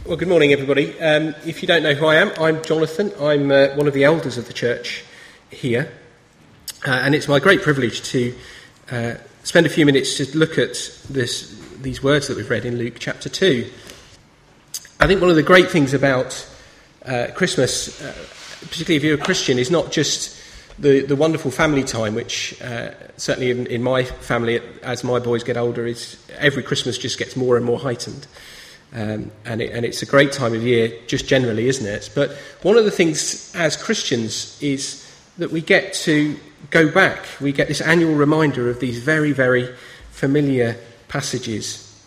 Well, good morning, everybody. If you don't know who I am, I'm Jonathan. I'm one of the elders of the church here. And it's my great privilege to spend a few minutes to look at these words that we've read in Luke chapter 2. I think one of the great things about Christmas, particularly if you're a Christian, is not just the wonderful family time, which certainly in my family, as my boys get older, is every Christmas just gets more and more heightened. And it's a great time of year, just generally, isn't it? But one of the things as Christians is that we get to go back. We get this annual reminder of these very, very familiar passages.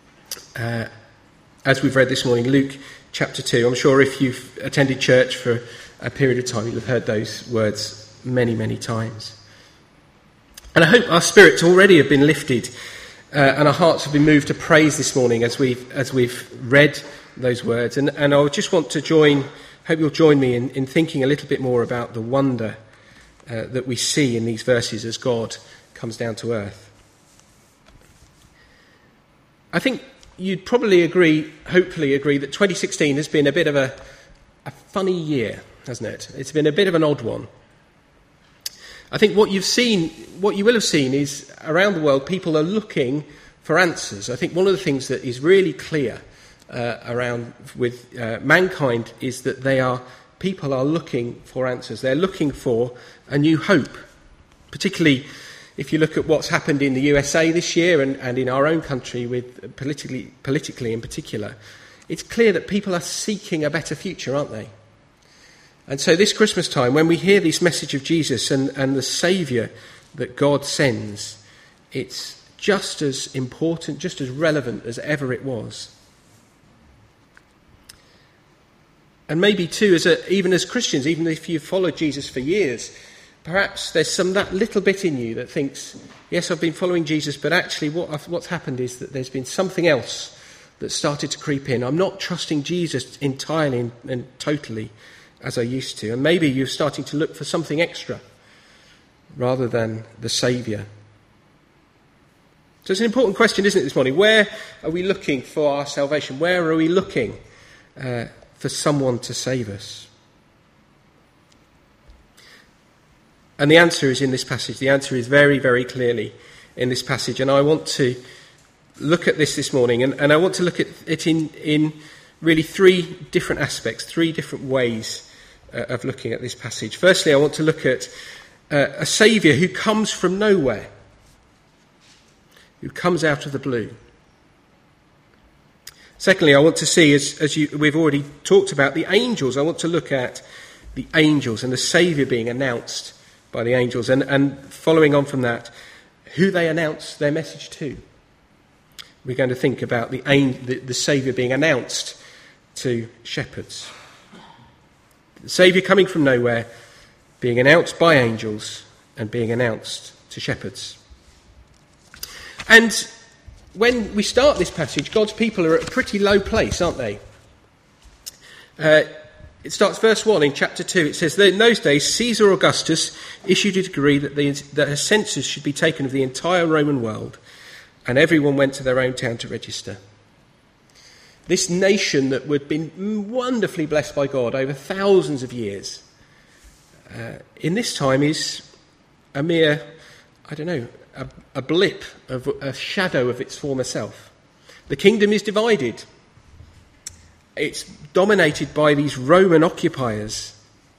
As we've read this morning, Luke chapter 2. I'm sure if you've attended church for a period of time, you'll have heard those words many, many times. And I hope our spirits already have been lifted and our hearts have been moved to praise this morning as we've read those words. And I just want to hope you'll join me in thinking a little bit more about the wonder that we see in these verses as God comes down to earth. I think you'd probably hopefully agree, that 2016 has been a bit of a funny year, hasn't it? It's been a bit of an odd one. I think what you will have seen is around the world people are looking for answers. I think one of the things that is really clear around with mankind is that people are looking for answers. They're looking for a new hope, particularly if you look at what's happened in the USA this year and in our own country with politically in particular. It's clear that people are seeking a better future, aren't they? And so this Christmas time, when we hear this message of Jesus and the Saviour that God sends, it's just as important, just as relevant as ever it was. And maybe too, even as Christians, even if you've followed Jesus for years, perhaps there's that little bit in you that thinks, yes, I've been following Jesus, but actually what's happened is that there's been something else that started to creep in. I'm not trusting Jesus entirely and totally as I used to. And maybe you're starting to look for something extra rather than the Saviour. So it's an important question, isn't it, this morning? Where are we looking for our salvation? Where are we looking for someone to save us? And the answer is in this passage. The answer is very, very clearly in this passage. And I want to look at this morning, and I want to look at it in really three different aspects, three different ways of looking at this passage. Firstly, I want to look at a Saviour who comes from nowhere, who comes out of the blue. Secondly, I want to see, we've already talked about, the angels. I want to look at the angels and the Saviour being announced by the angels, and following on from that, who they announce their message to. We're going to think about the Saviour being announced to shepherds. The Saviour coming from nowhere, being announced by angels, and being announced to shepherds. And when we start this passage, God's people are at a pretty low place, aren't they? It starts verse 1 in chapter 2. It says that in those days Caesar Augustus issued a decree that a census should be taken of the entire Roman world, and everyone went to their own town to register. This nation that had been wonderfully blessed by God over thousands of years, in this time is a mere, a blip, of a shadow of its former self. The kingdom is divided. It's dominated by these Roman occupiers.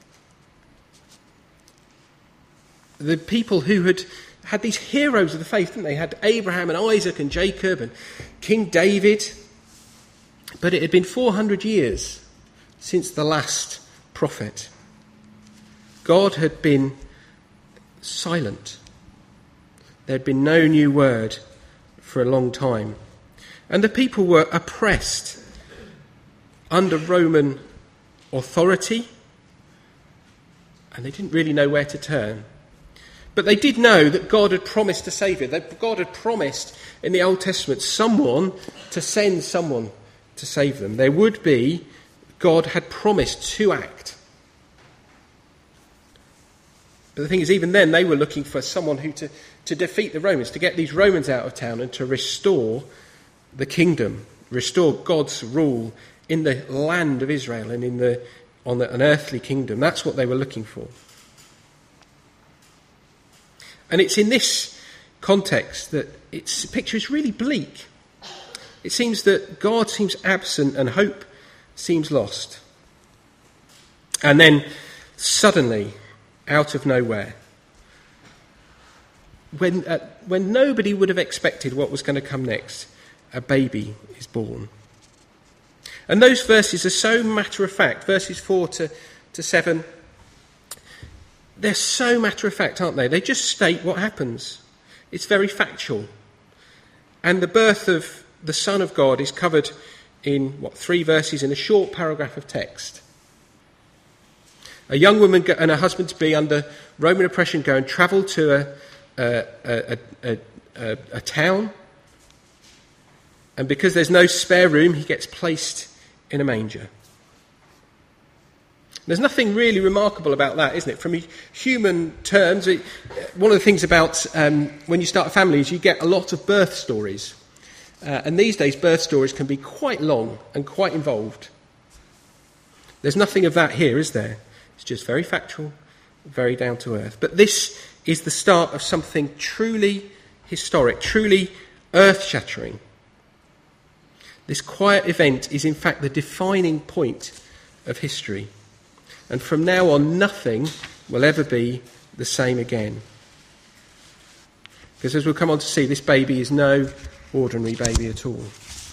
The people who had these heroes of the faith, didn't they? Had Abraham and Isaac and Jacob and King David. But it had been 400 years since the last prophet. God had been silent. There had been no new word for a long time. And the people were oppressed under Roman authority, and they didn't really know where to turn. But they did know that God had promised a Saviour. That God had promised in the Old Testament to send someone to save them. God had promised to act. But the thing is, even then, they were looking for someone to defeat the Romans, to get these Romans out of town and to restore the kingdom, restore God's rule in the land of Israel and an earthly kingdom. That's what they were looking for. And it's in this context that the picture is really bleak. It seems that God seems absent and hope seems lost. And then suddenly, out of nowhere, when nobody would have expected what was going to come next, a baby is born. And those verses are so matter-of-fact, verses 4 to 7, they're so matter-of-fact, aren't they? They just state what happens. It's very factual. And the birth of the Son of God is covered in, 3 verses in a short paragraph of text. A young woman and her husband-to-be under Roman oppression go and travel to a town. And because there's no spare room, he gets placed in a manger. There's nothing really remarkable about that, isn't it? From human terms, one of the things about when you start a family is you get a lot of birth stories. And these days, birth stories can be quite long and quite involved. There's nothing of that here, is there? It's just very factual, very down to earth. But this is the start of something truly historic, truly earth-shattering. This quiet event is in fact the defining point of history. And from now on, nothing will ever be the same again. Because as we'll come on to see, this baby is no ordinary baby at all.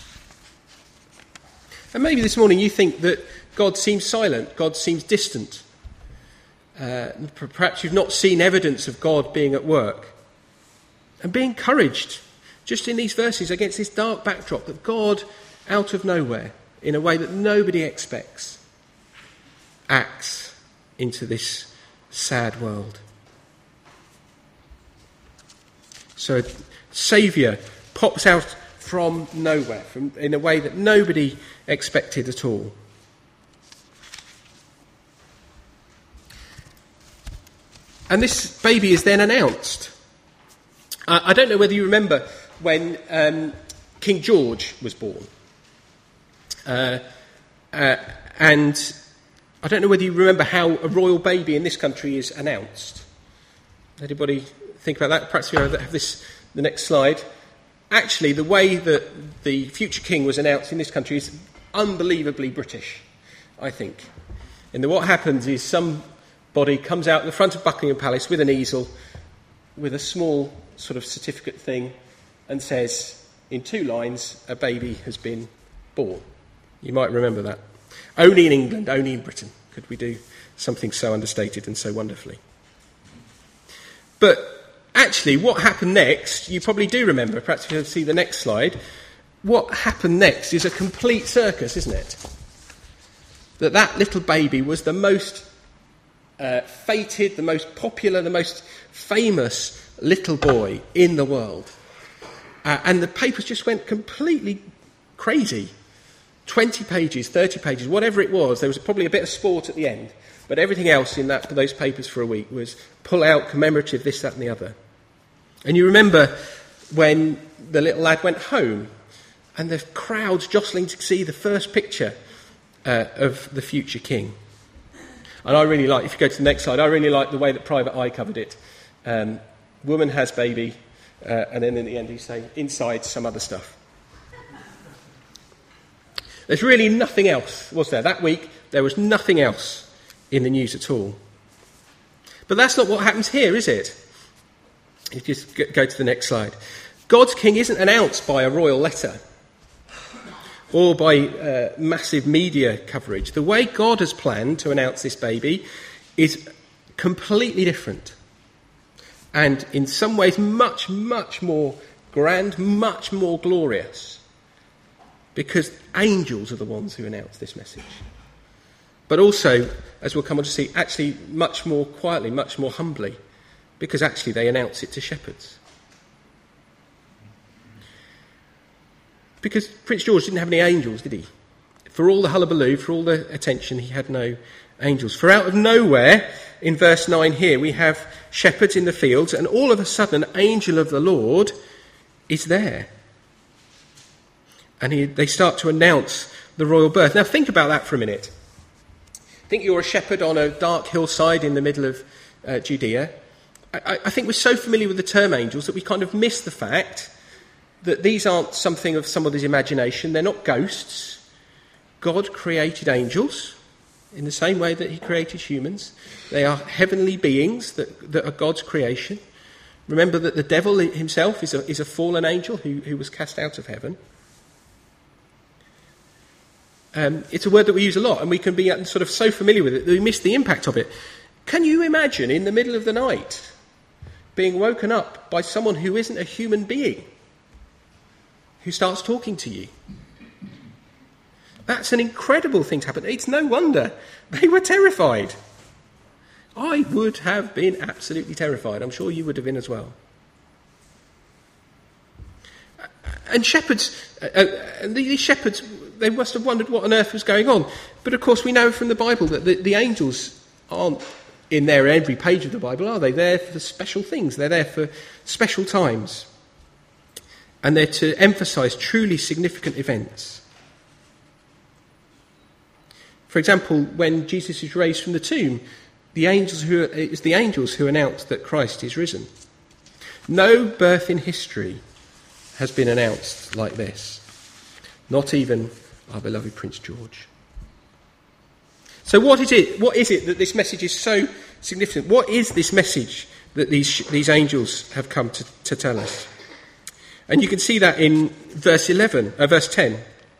And maybe this morning you think that God seems silent, God seems distant. Perhaps you've not seen evidence of God being at work. And be encouraged, just in these verses, against this dark backdrop, that God, out of nowhere, in a way that nobody expects, acts into this sad world. So a Saviour pops out from nowhere, in a way that nobody expected at all. And this baby is then announced. I don't know whether you remember when King George was born. And I don't know whether you remember how a royal baby in this country is announced. Anybody think about that? Perhaps we have this, the next slide. Actually, the way that the future king was announced in this country is unbelievably British, I think. And what happens is somebody comes out the front of Buckingham Palace with an easel, with a small sort of certificate thing, and says, in 2 lines, a baby has been born. You might remember that. Only in England, only in Britain could we do something so understated and so wonderfully. But actually, what happened next, you probably do remember. Perhaps if you see the next slide. What happened next is a complete circus, isn't it? That little baby was the most feted, the most popular, the most famous little boy in the world. And the papers just went completely crazy. 20 pages, 30 pages, whatever it was. There was probably a bit of sport at the end. But everything else in those papers for a week was pull out, commemorative, this, that and the other. And you remember when the little lad went home and the crowds jostling to see the first picture of the future king. And I really like, if you go to the next slide, I really like the way that Private Eye covered it. Woman has baby, and then in the end he's saying, inside some other stuff. There's really nothing else, was there? That week, there was nothing else in the news at all. But that's not what happens here, is it? You just go to the next slide. God's king isn't announced by a royal letter or by massive media coverage. The way God has planned to announce this baby is completely different. And in some ways much, much more grand, much more glorious. Because angels are the ones who announce this message. But also, as we'll come on to see, actually much more quietly, much more humbly. Because actually they announce it to shepherds. Because Prince George didn't have any angels, did he? For all the hullabaloo, for all the attention, he had no angels. For out of nowhere, in verse 9 here, we have shepherds in the fields, and all of a sudden an angel of the Lord is there. And they start to announce the royal birth. Now think about that for a minute. Think you're a shepherd on a dark hillside in the middle of Judea. I think we're so familiar with the term angels that we kind of miss the fact that these aren't something of somebody's imagination. They're not ghosts. God created angels in the same way that he created humans. They are heavenly beings that are God's creation. Remember that the devil himself is a fallen angel who was cast out of heaven. It's a word that we use a lot, and we can be sort of so familiar with it that we miss the impact of it. Can you imagine in the middle of the night being woken up by someone who isn't a human being who starts talking to you? That's an incredible thing to happen. It's no wonder they were terrified. I would have been absolutely terrified. I'm sure you would have been as well. And these shepherds, they must have wondered what on earth was going on. But of course we know from the Bible that the angels aren't in there every page of the Bible, are they? They're for special things. They're there for special times. And they're to emphasise truly significant events. For example, when Jesus is raised from the tomb, it's the angels who announce that Christ is risen. No birth in history has been announced like this. Not even our beloved Prince George. So what is it that this message is so significant? What is this message that these angels have come to tell us? And you can see that in verse 10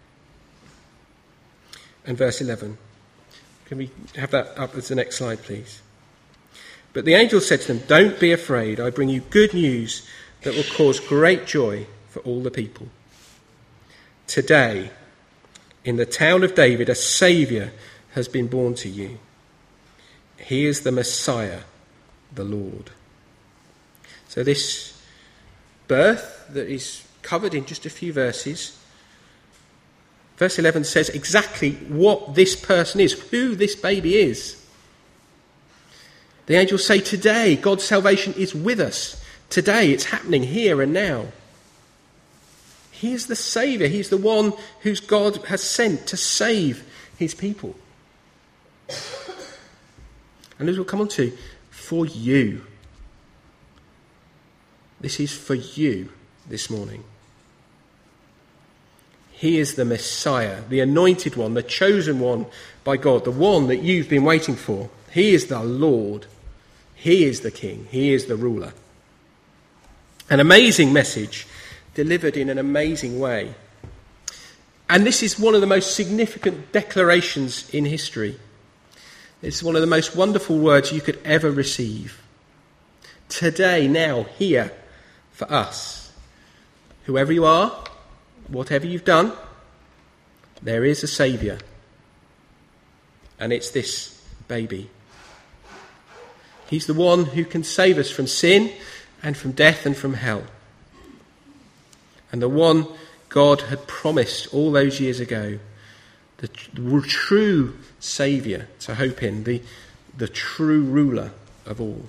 and verse 11. Can we have that up as the next slide, please? But the angel said to them, "Don't be afraid. I bring you good news that will cause great joy for all the people. Today, in the town of David, a Saviour has been born to you. He is the Messiah, the Lord." So this birth that is covered in just a few verses, verse 11 says exactly what this person is, who this baby is. The angels say today God's salvation is with us. Today it's happening here and now. He is the Saviour. He is the one whose God has sent to save his people. And as we'll come on to, for you. This is for you this morning. He is the Messiah, the anointed one, the chosen one by God, the one that you've been waiting for. He is the Lord. He is the King. He is the ruler. An amazing message delivered in an amazing way. And this is one of the most significant declarations in history. It's one of the most wonderful words you could ever receive. Today, now, here, for us. Whoever you are, whatever you've done, there is a Saviour. And it's this baby. He's the one who can save us from sin and from death and from hell. And the one God had promised all those years ago, the true Saviour to hope in, the true ruler of all.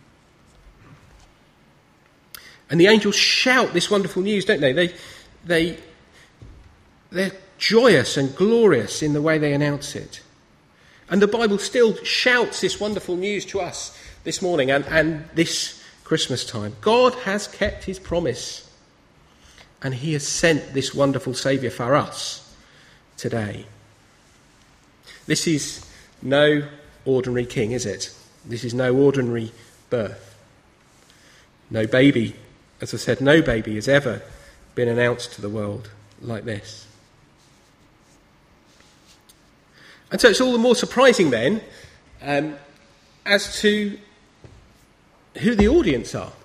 And the angels shout this wonderful news, don't they? They're joyous and glorious in the way they announce it. And the Bible still shouts this wonderful news to us this morning and this Christmas time. God has kept his promise. And he has sent this wonderful Saviour for us today. This is no ordinary king, is it? This is no ordinary birth. No baby, as I said, no baby has ever been announced to the world like this. And so it's all the more surprising then as to who the audience are.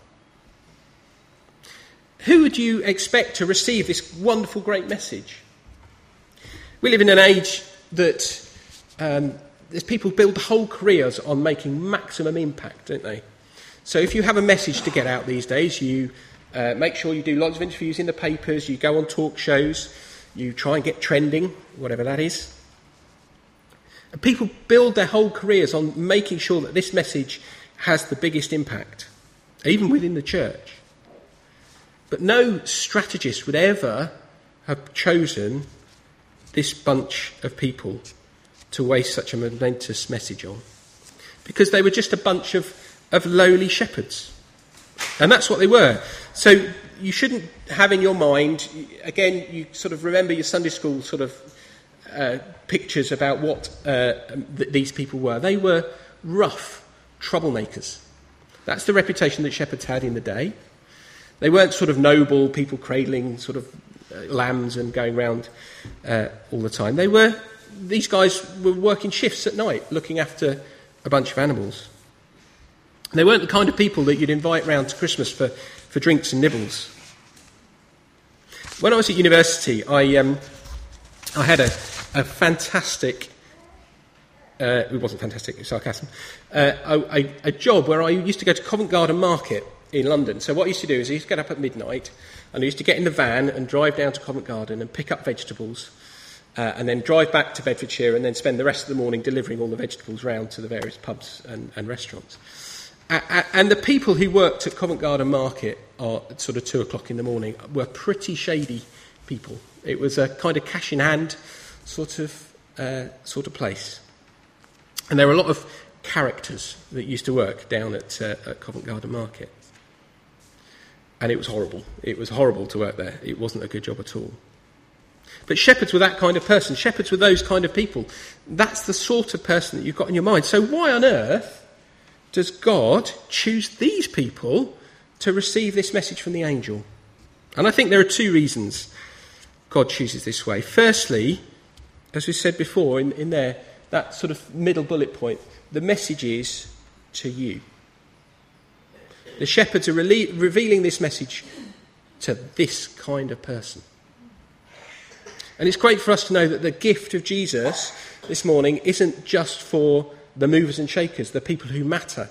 Who would you expect to receive this wonderful, great message? We live in an age that there's people build whole careers on making maximum impact, don't they? So if you have a message to get out these days, you make sure you do lots of interviews in the papers, you go on talk shows, you try and get trending, whatever that is. And people build their whole careers on making sure that this message has the biggest impact, even within the church. But no strategist would ever have chosen this bunch of people to waste such a momentous message on? Because they were just a bunch of lowly shepherds. And that's what they were. So you shouldn't have in your mind, again, you sort of remember your Sunday school sort of pictures about what these people were. They were rough troublemakers. That's the reputation that shepherds had in the day. They weren't sort of noble people cradling sort of lambs and going round all the time. These guys were working shifts at night, looking after a bunch of animals. They weren't the kind of people that you'd invite round to Christmas for drinks and nibbles. When I was at university, I had a fantastic, it wasn't fantastic, it's sarcasm, a job where I used to go to Covent Garden Market in London. So what I used to do is I used to get up at midnight and I used to get in the van and drive down to Covent Garden and pick up vegetables and then drive back to Bedfordshire and then spend the rest of the morning delivering all the vegetables round to the various pubs and restaurants. And the people who worked at Covent Garden Market at sort of 2 o'clock in the morning were pretty shady people. It was a kind of cash in hand sort of place. And there were a lot of characters that used to work down at Covent Garden Market. And it was horrible. It was horrible to work there. It wasn't a good job at all. But shepherds were that kind of person. Shepherds were those kind of people. That's the sort of person that you've got in your mind. So why on earth does God choose these people to receive this message from the angel? And I think there are two reasons God chooses this way. Firstly, as we said before in there, that sort of middle bullet point, the message is to you. The shepherds are revealing this message to this kind of person. And it's great for us to know that the gift of Jesus this morning isn't just for the movers and shakers, the people who matter.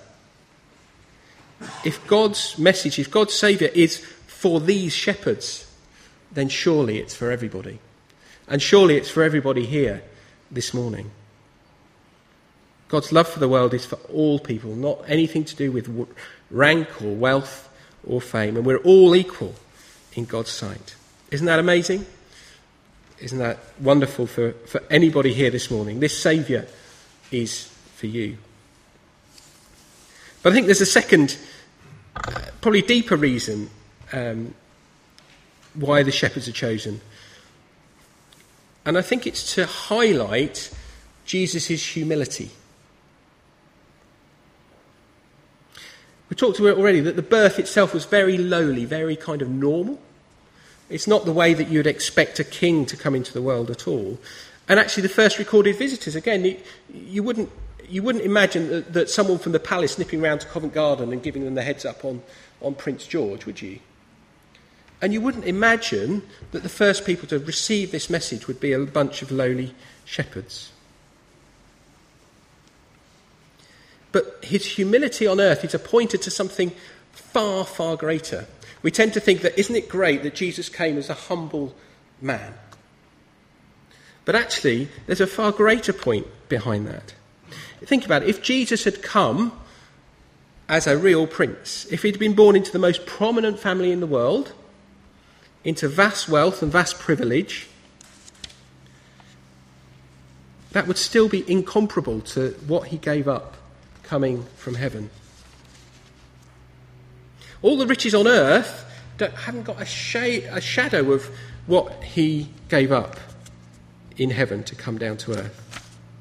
If God's message, if God's Saviour is for these shepherds, then surely it's for everybody. And surely it's for everybody here this morning. God's love for the world is for all people, not anything to do with rank or wealth or fame. And we're all equal in God's sight. Isn't that amazing? Isn't that wonderful for anybody here this morning? This Saviour is for you. But I think there's a second, probably deeper reason why the shepherds are chosen. And I think it's to highlight Jesus' humility. We talked about it already that the birth itself was very lowly, very kind of normal. It's not the way that you'd expect a king to come into the world at all. And actually the first recorded visitors, again, you wouldn't imagine that someone from the palace nipping round to Covent Garden and giving them the heads up on Prince George, would you? And you wouldn't imagine that the first people to receive this message would be a bunch of lowly shepherds. But his humility on earth is a pointer to something far, far greater. We tend to think that, isn't it great that Jesus came as a humble man? But actually, there's a far greater point behind that. Think about it. If Jesus had come as a real prince, if he'd been born into the most prominent family in the world, into vast wealth and vast privilege, that would still be incomparable to what he gave up coming from heaven. All the riches on earth haven't got a shadow of what he gave up in heaven to come down to earth.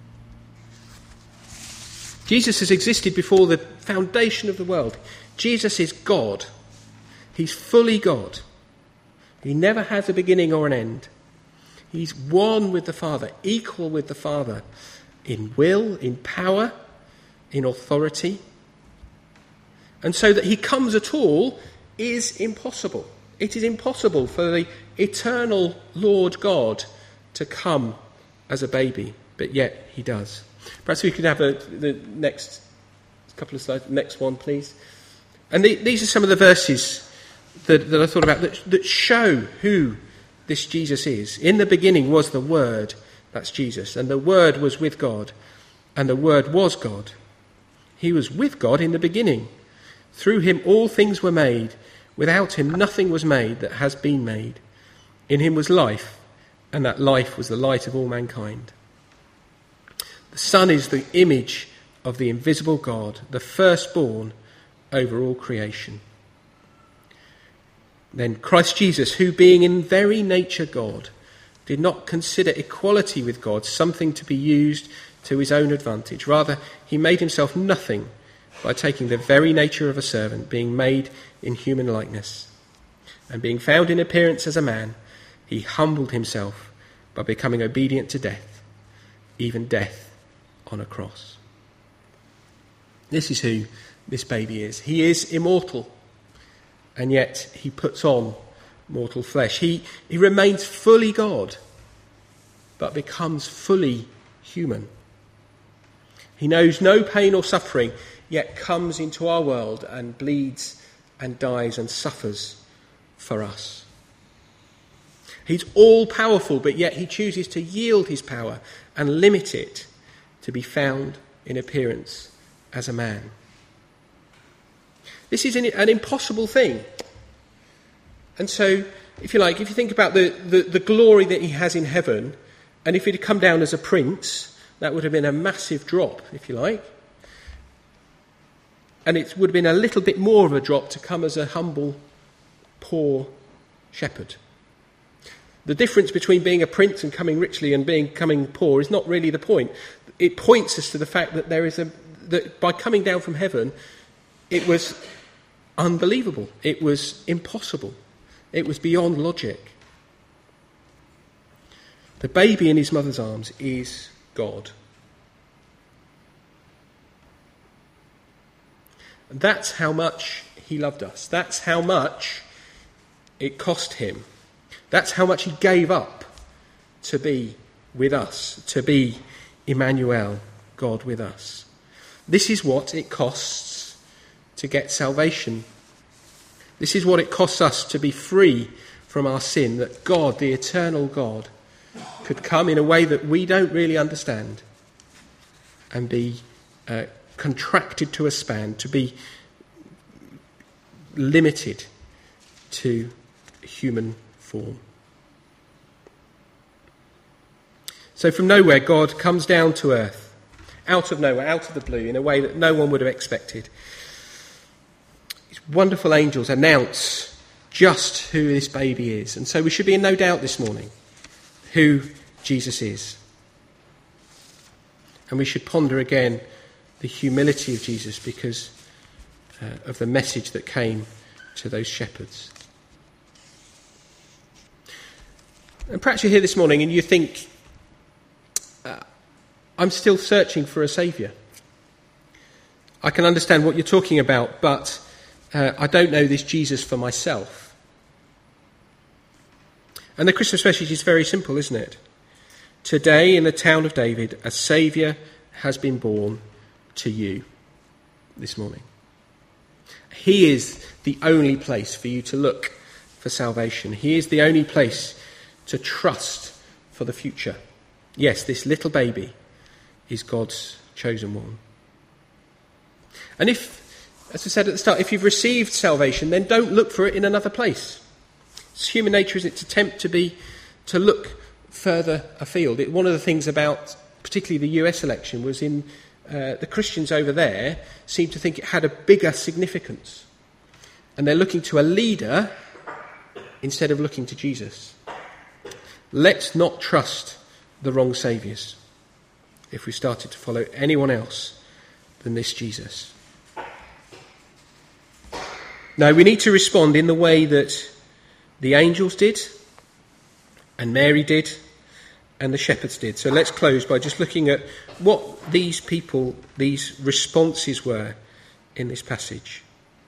Jesus has existed before the foundation of the world. Jesus is God. He's fully God. He never has a beginning or an end. He's one with the Father, equal with the Father in will, in power, in authority. And so that he comes at all is impossible. It is impossible for the eternal Lord God to come as a baby, but yet he does. Perhaps we could have the next couple of slides, next one, please. And these are some of the verses that I thought about that show who this Jesus is. In the beginning was the Word, that's Jesus, and the Word was with God, and the Word was God. He was with God in the beginning. Through him all things were made. Without him nothing was made that has been made. In him was life, and that life was the light of all mankind. The Son is the image of the invisible God, the firstborn over all creation. Then Christ Jesus, who being in very nature God, did not consider equality with God something to be used to his own advantage. Rather, he made himself nothing by taking the very nature of a servant, being made in human likeness. And being found in appearance as a man, he humbled himself by becoming obedient to death, even death on a cross. This is who this baby is. He is immortal, and yet he puts on mortal flesh. He remains fully God, but becomes fully human. He knows no pain or suffering, yet comes into our world and bleeds and dies and suffers for us. He's all-powerful, but yet he chooses to yield his power and limit it to be found in appearance as a man. This is an impossible thing. And so, if you think about the glory that he has in heaven, and if it had come down as a prince, that would have been a massive drop, if you like. And it would have been a little bit more of a drop to come as a humble, poor shepherd. The difference between being a prince and coming richly and becoming poor is not really the point. It points us to the fact that that by coming down from heaven, it was unbelievable. It was impossible. It was beyond logic. The baby in his mother's arms is God. And that's how much he loved us. That's how much it cost him. That's how much he gave up to be with us, to be Emmanuel, God with us. This is what it costs to get salvation. This is what it costs us to be free from our sin, that God, the eternal God, could come in a way that we don't really understand and be contracted to a span, to be limited to human form. So from nowhere, God comes down to earth, out of nowhere, out of the blue, in a way that no one would have expected. These wonderful angels announce just who this baby is. And so we should be in no doubt this morning who Jesus is. And we should ponder again the humility of Jesus because of the message that came to those shepherds. And perhaps you're here this morning and you think, I'm still searching for a saviour. I can understand what you're talking about, but I don't know this Jesus for myself. And the Christmas message is very simple, isn't it? Today in the town of David, a saviour has been born to you this morning. He is the only place for you to look for salvation. He is the only place to trust for the future. Yes, this little baby is God's chosen one. And if, as I said at the start, if you've received salvation, then don't look for it in another place. It's human nature, isn't it, to look further afield. One of the things about particularly the US election was the Christians over there seem to think it had a bigger significance. And they're looking to a leader instead of looking to Jesus. Let's not trust the wrong saviours if we started to follow anyone else than this Jesus. No, we need to respond in the way that the angels did, and Mary did, and the shepherds did. So let's close by just looking at what these responses were in this passage.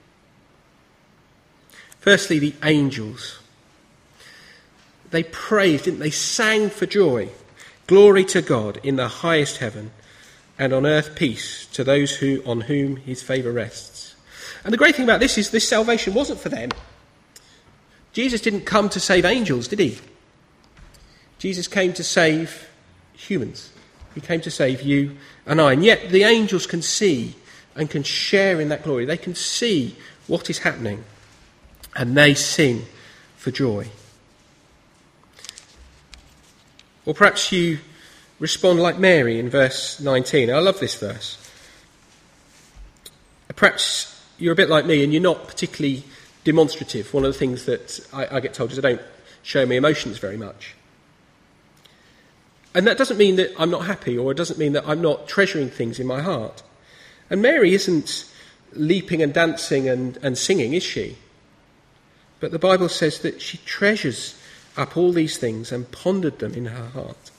Firstly, the angels. They praised, didn't they? Sang for joy. Glory to God in the highest heaven, and on earth peace to those on whom his favour rests. And the great thing about this is this salvation wasn't for them. Jesus didn't come to save angels, did he? Jesus came to save humans. He came to save you and I. And yet the angels can see and can share in that glory. They can see what is happening, and they sing for joy. Or perhaps you respond like Mary in verse 19. I love this verse. Perhaps you're a bit like me and you're not particularly demonstrative. One of the things that I get told is I don't show my emotions very much. And that doesn't mean that I'm not happy, or it doesn't mean that I'm not treasuring things in my heart. And Mary isn't leaping and dancing and singing, is she? But the Bible says that she treasures up all these things and pondered them in her heart.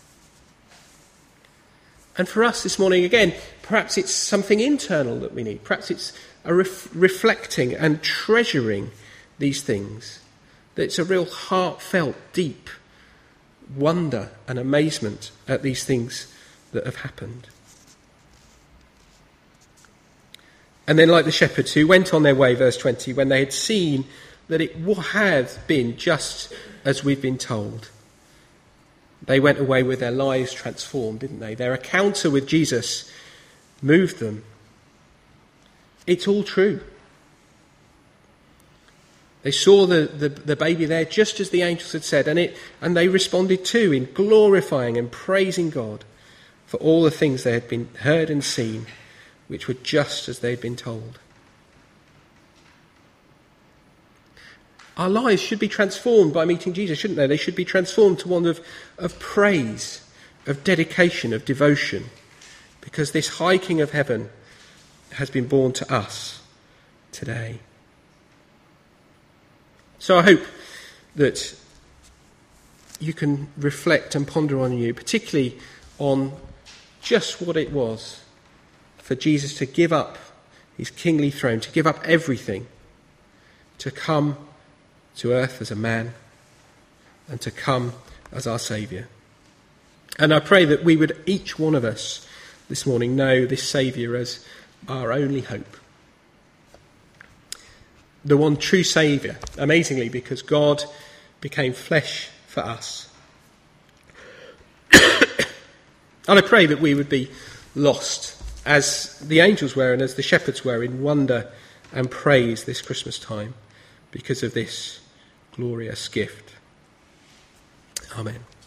And for us this morning, again, perhaps it's something internal that we need. Perhaps it's a reflecting and treasuring these things. That it's a real heartfelt, deep wonder and amazement at these things that have happened. And then, like the shepherds who went on their way, verse 20, when they had seen that it had been just as we've been told, they went away with their lives transformed, didn't they? Their encounter with Jesus moved them. It's all true. They saw the baby there just as the angels had said, and they responded too in glorifying and praising God for all the things they had been heard and seen, which were just as they had been told. Our lives should be transformed by meeting Jesus, shouldn't they? They should be transformed to one of praise, of dedication, of devotion, because this high King of heaven has been born to us today. So I hope that you can reflect and ponder on you, particularly on just what it was for Jesus to give up his kingly throne, to give up everything, to come to earth as a man, and to come as our Saviour. And I pray that we would, each one of us this morning, know this Saviour as our only hope. The one true Saviour, amazingly, because God became flesh for us. And I pray that we would be lost, as the angels were and as the shepherds were, in wonder and praise this Christmas time because of this glorious gift. Amen.